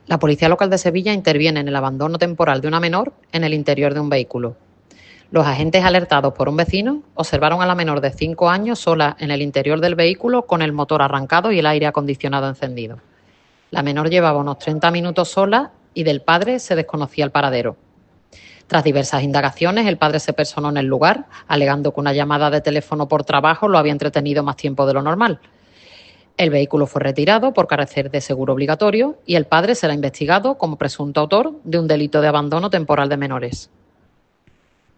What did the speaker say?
La Policía Local de Sevilla interviene en el abandono temporal de una menor en el interior de un vehículo. Los agentes, alertados por un vecino, observaron a la menor de 5 años sola en el interior del vehículo con el motor arrancado y el aire acondicionado encendido. La menor llevaba unos 30 minutos sola y del padre se desconocía el paradero. Tras diversas indagaciones, el padre se personó en el lugar, alegando que una llamada de teléfono por trabajo lo había entretenido más tiempo de lo normal. El vehículo fue retirado por carecer de seguro obligatorio y el padre será investigado como presunto autor de un delito de abandono temporal de menores.